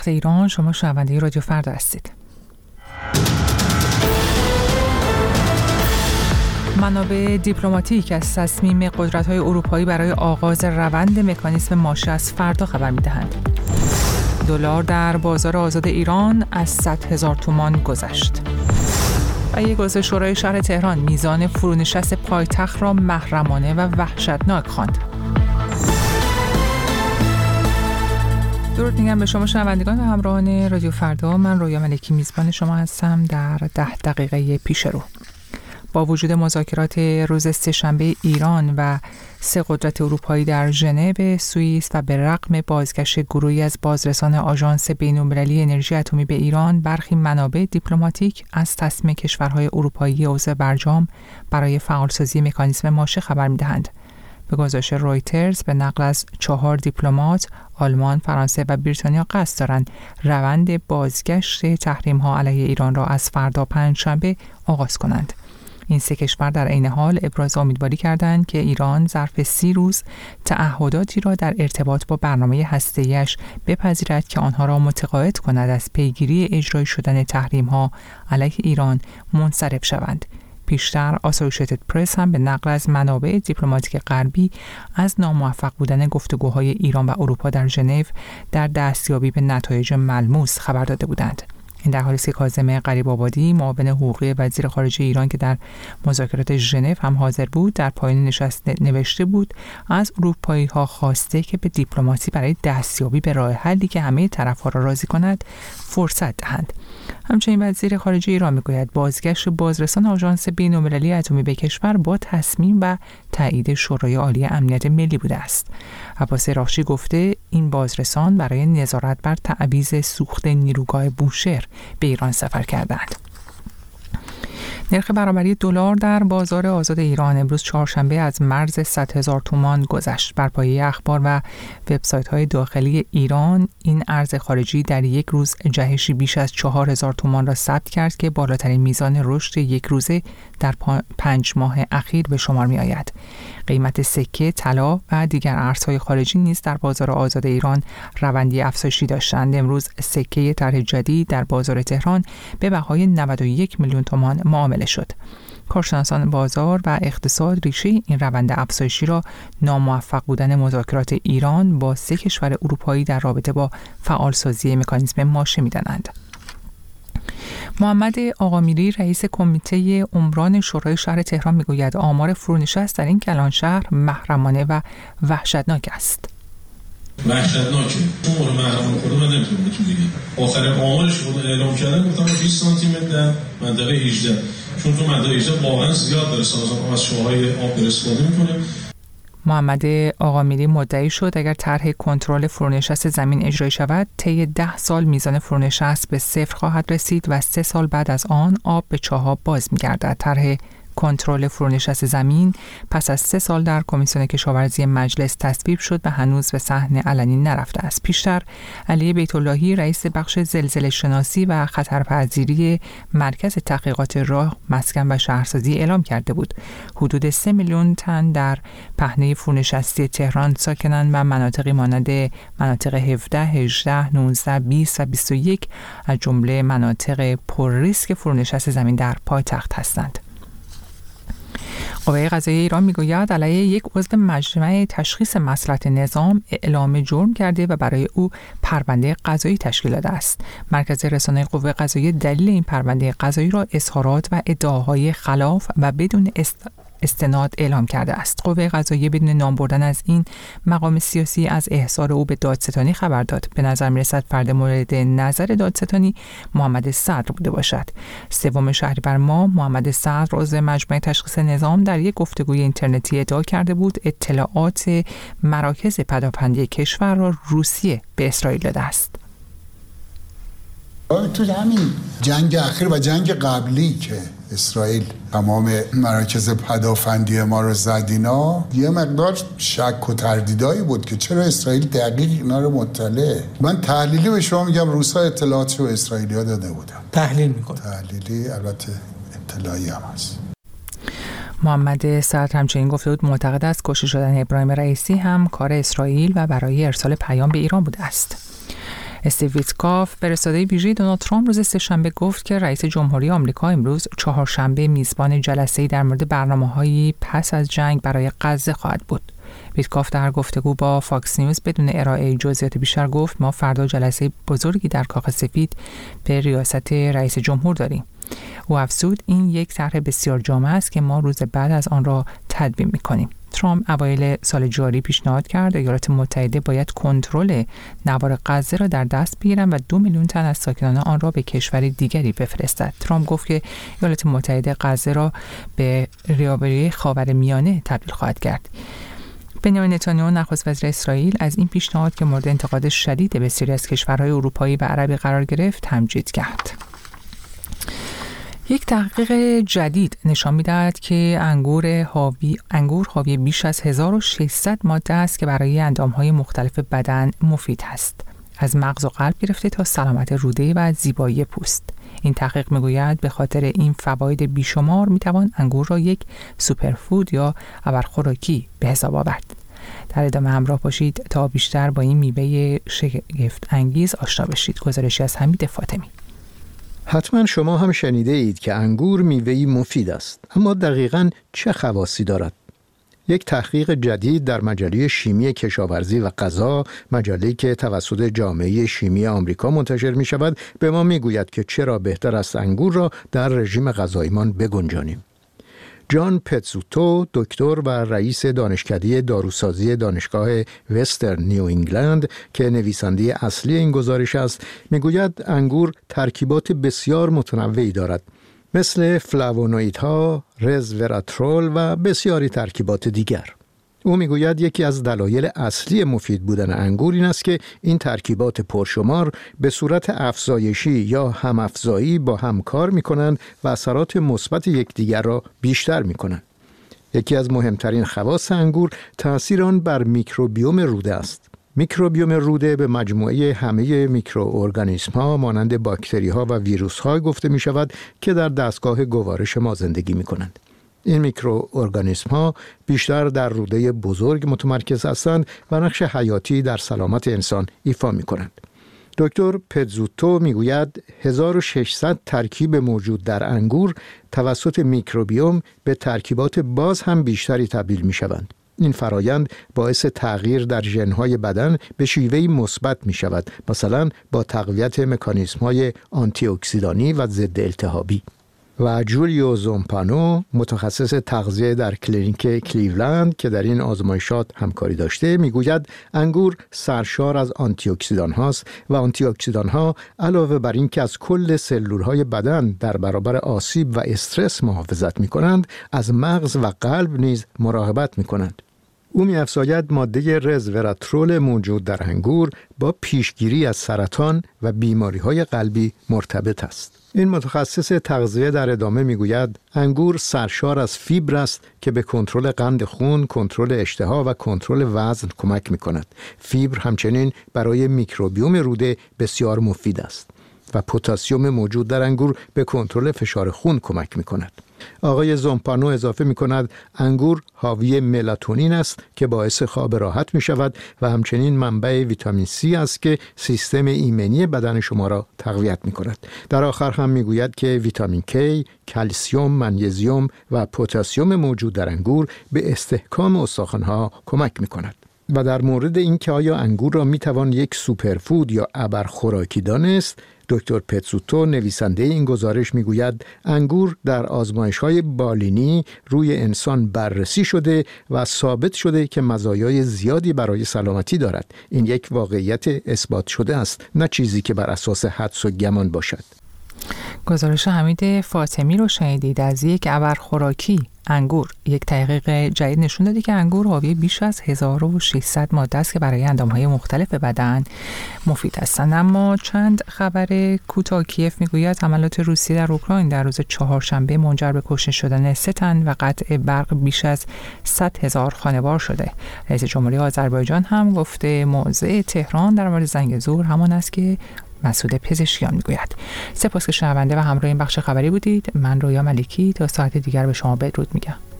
ایران، شما شنونده رادیو فردا هستید. منابع دیپلماتیک از تصمیم قدرت‌های اروپایی برای آغاز روند مکانیسم ماشه از فردا خبر می‌دهند. دلار در بازار آزاد ایران از 100,000 تومان گذشت. و یک عضو شورای شهر تهران میزان فرونشست پایتخت را محرمانه و وحشتناک خواند. درود میگم به شما شنوندگان و همراهان رادیو فردا. من رویا ملکی میزبان شما هستم در 10 دقیقه پیش رو. با وجود مذاکرات روز سه‌شنبه ایران و 3 قدرت اروپایی در ژنو، سوئیس و به رغم بازگشت گروهی از بازرسان آژانس بین‌المللی انرژی اتمی به ایران، برخی منابع دیپلماتیک از تصمیم کشورهای اروپایی عضو برجام برای فعالسازی مکانیزم ماشه خبر می‌دهند. به گزارش رویترز به نقل از 4 دیپلمات، آلمان، فرانسه و بریتانیا قصد دارند روند بازگشت تحریم‌ها علیه ایران را از فردا پنجشنبه آغاز کنند. این 3 کشور در عین حال ابراز امیدواری کردند که ایران ظرف 30 روز تعهداتی را در ارتباط با برنامه هسته‌ایش بپذیرد که آنها را متقاعد کند از پیگیری اجرایی شدن تحریم‌ها علیه ایران منصرف شوند. پیشتر آسوشیتد پرس هم به نقل از منابع دیپلماتیک غربی از ناموفق بودن گفتگوهای ایران و اروپا در ژنو در دستیابی به نتایج ملموس خبر داده بودند. این در حالی است که کاظم غریب‌آبادی، معاون حقوقی وزیر خارجه ایران که در مذاکرات ژنو هم حاضر بود، در پایان نشست نوشته بود از اروپایی‌ها خواسته که به دیپلماسی برای دستیابی به راه حلی که همه طرف‌ها را راضی کند فرصت دهند. همچنین وزیر خارجه ایران میگوید بازگشت بازرسان آژانس بین‌المللی اتمی به کشور با تصمیم و تایید شورای عالی امنیت ملی بوده است. عباس راخشی گفته این بازرسان برای نظارت بر تعویض سوخت نیروگاه بوشهر به ایران سفر کردند. نرخ برابری دلار در بازار آزاد ایران امروز چهارشنبه از مرز 100,000 تومان گذشت. بر پایه اخبار و وبسایت‌های داخلی ایران، این ارز خارجی در یک روز جهشی بیش از 4,000 تومان را ثبت کرد که بالاترین میزان رشد یک روزه در 5 ماه اخیر به شمار می‌آید. قیمت سکه، طلا و دیگر ارزهای خارجی نیز در بازار آزاد ایران روندی افزایشی داشتند. امروز سکه طرح جدید در بازار تهران به بهای 91 میلیون تومان معامله شد. کارشناسان بازار و اقتصاد ریشه این روند افزایشی را ناموفق بودن مذاکرات ایران با 3 کشور اروپایی در رابطه با فعالسازی مکانیزم ماشه می‌دانند. محمد آقامیری، رئیس کمیته عمران شورای شهر تهران میگوید آمار فرونشست در این کلان شهر محرمانه و وحشتناک است. وحشتناکه. اون مورد محرمانه خود من نمیتونم بهتون بگم. آخرین آمارش خود اعلام کردن گفتم 20 سانتی متر در منطقه 18. چون تو منطقه 18 واقعا زیاد داره سازمان از شوهای آب استفاده میکنه. محمد آقامیری مدعی شد اگر طرح کنترل فرونشست زمین اجرایی شود، طی 10 سال میزان فرونشست به 0 خواهد رسید و 3 سال بعد از آن آب به چاه‌ها باز می‌گردد. طرح کنترل فرونشست زمین پس از 3 سال در کمیسیون کشاورزی مجلس تصویب شد و هنوز به صحن علنی نرفته است. پیشتر علی بیت‌اللهی، رئیس بخش زلزله شناسی و خطرپذیری مرکز تحقیقات راه، مسکن و شهرسازی اعلام کرده بود حدود 3 میلیون تن در پهنه فرونشستی تهران ساکنند و مناطقی مانند مناطق 17، 18، 19، 20 و 21 از جمله مناطق پر ریسک فرونشست زمین در پایتخت هستند. قوه قضاییه ایران میگوید علیه یک عضو مجمع تشخیص مصلحت نظام اعلام جرم کرده و برای او پرونده قضایی تشکیل داده است. مرکز رسانه قوه قضاییه دلیل این پرونده قضایی را اظهارات و ادعاهای خلاف و بدون استناد اعلام کرده است. قوه قضاییه بدون نام بردن از این مقام سیاسی از احضار او به دادستانی خبر داد. به نظر می‌رسد فرد مورد نظر دادستانی محمد صدر بوده باشد. 3 شهریور ماه محمد صدر عضو مجمع تشخیص نظام در یک گفتگوی اینترنتی ادعا کرده بود اطلاعات مراکز پدافندی کشور را روسیه به اسرائیل داده است. تو همین جنگ اخیر و جنگ قبلی که اسرائیل تمام مراکز پدافندی ما رو زد، اینا یه مقدار شک و تردیدایی بود که چرا اسرائیل دقیق اینا رو مطلعه. من تحلیلی به شما میگم، روس‌ها اطلاعاتشو به اسرائیلی‌ها داده بودن. تحلیل میکنه. تحلیلی البته اطلاعی هم هست. محمد صدر همچنین گفته بود معتقد است کشته شدن ابراهیم رئیسی هم کار اسرائیل و برای ارسال پیام به ایران بوده است. استیو ویتکاف، فرستاده ویژه دونالد ترامپ، روز سه‌شنبه گفت که رئیس جمهوری آمریکا امروز چهارشنبه میزبان جلسه‌ای در مورد برنامه‌های پس از جنگ برای غزه خواهد بود. ویتکاف در گفتگو با فاکس نیوز بدون ارائه جزئیات بیشتر گفت ما فردا جلسه بزرگی در کاخ سفید به ریاست رئیس جمهور داریم. او افزود این یک طرح بسیار جامع است که ما روز بعد از آن را تدوین می‌کنیم. ترامپ اوایل سال جاری پیشنهاد کرد ایالات متحده باید کنترل نوار غزه را در دست بگیرند و 2 میلیون تن از ساکنان آن را به کشور دیگری بفرستد. ترامپ گفت که ایالات متحده غزه را به ریابری خاورمیانه تبدیل خواهد کرد. بنیامین نتانیاهو، نخست وزیر اسرائیل، از این پیشنهاد که مورد انتقاد شدید بسیاری از کشورهای اروپایی و عربی قرار گرفت تمجید کرد. یک تحقیق جدید نشان می‌دهد که انگور حاوی بیش از 1600 ماده است که برای اندام‌های مختلف بدن مفید است، از مغز و قلب گرفته تا سلامت روده و زیبایی پوست. این تحقیق می‌گوید به خاطر این فواید بیشمار می‌توان انگور را یک سوپرفود یا ابرخوراکی به حساب آورد. در ادامه همراه باشید تا بیشتر با این میوه شگفت انگیز آشنا بشید. گزارشی از حمید فاطمی. حتما شما هم شنیده اید که انگور میوه‌ای مفید است، اما دقیقاً چه خواصی دارد؟ یک تحقیق جدید در مجله شیمی کشاورزی و غذا، مجله‌ای که توسط جامعه شیمی آمریکا منتشر می شود، به ما می گوید که چرا بهتر است انگور را در رژیم غذاییمان بگنجانیم. جان پتزوتو، دکتر و رئیس دانشکده داروسازی دانشگاه وسترن نیو انگلند که نویسنده اصلی این گزارش است، میگوید انگور ترکیبات بسیار متنوعی دارد، مثل فلاوونوئیدها، رزوراترول و بسیاری ترکیبات دیگر. او میگوید یکی از دلایل اصلی مفید بودن انگور این است که این ترکیبات پرشمار به صورت افزایشی یا همافزایی با هم کار میکنند و اثرات مثبت یکدیگر را بیشتر میکنند. یکی از مهمترین خواص انگور تأثیر آن بر میکروبیوم روده است. میکروبیوم روده به مجموعه همه میکروارگانیسم ها مانند باکتری ها و ویروس ها گفته می شود که در دستگاه گوارش ما زندگی می کنند. این میکروارگانیسم ها بیشتر در روده بزرگ متمرکز هستند و نقش حیاتی در سلامت انسان ایفا می کنند. دکتر پتزوتو میگوید 1600 ترکیب موجود در انگور توسط میکروبیوم به ترکیبات باز هم بیشتری تبدیل می شوند. این فرایند باعث تغییر در ژن‌های بدن به شیوهی مثبت می شود، مثلا با تقویت مکانیزم‌های آنتی اکسیدانی و ضد التهابی. و جولیو زومپانو، متخصص تغذیه در کلینیک کلیولند که در این آزمایشات همکاری داشته، میگوید انگور سرشار از آنتی اکسیدان هاست و آنتی اکسیدان ها علاوه بر این که از کل سلولهای بدن در برابر آسیب و استرس محافظت می کنند، از مغز و قلب نیز مراقبت می کنند. او می‌افزاید ماده رزوراترول موجود در انگور با پیشگیری از سرطان و بیماری‌های قلبی مرتبط است. این متخصص تغذیه در ادامه میگوید انگور سرشار از فیبر است که به کنترل قند خون، کنترل اشتها و کنترل وزن کمک می‌کند. فیبر همچنین برای میکروبیوم روده بسیار مفید است و پتاسیم موجود در انگور به کنترل فشار خون کمک می‌کند. آقای زومپانو اضافه می کند انگور حاوی ملاتونین است که باعث خواب راحت می شود و همچنین منبع ویتامین C است که سیستم ایمنی بدن شما را تقویت می کند. در آخر هم می گوید که ویتامین K، کلسیم، منیزیم و پتاسیم موجود در انگور به استحکام استخوان‌ها کمک می کند. و در مورد اینکه آیا انگور را می توان یک سوپرفود یا ابرخوراکی دانست، دکتر پتزوتو، نویسنده این گزارش، میگوید انگور در آزمایش‌های بالینی روی انسان بررسی شده و ثابت شده که مزایای زیادی برای سلامتی دارد. این یک واقعیت اثبات شده است، نه چیزی که بر اساس حدس و گمان باشد. گزارش حمید فاطمی رو شنیدید از یک ابرخوراکی انگور. یک تحقیق جدید نشون داده که انگور حاوی بیش از 1600 ماده است که برای اندام‌های مختلف بدن مفید هستند. اما چند خبر کوتاه. کیف میگوید حملات روسیه در اوکراین در روز چهارشنبه منجر به کشته شدن 3 تن و قطع برق بیش از 100,000 خانوار شده. رئیس جمهوری آذربایجان هم گفته موضع تهران در مورد زنگزور همان است که مسعود پزشکیان میگوید. سپاس که شنونده و همراه این بخش خبری بودید. من رویا ملکی تا ساعت دیگر به شما بدرود میگم.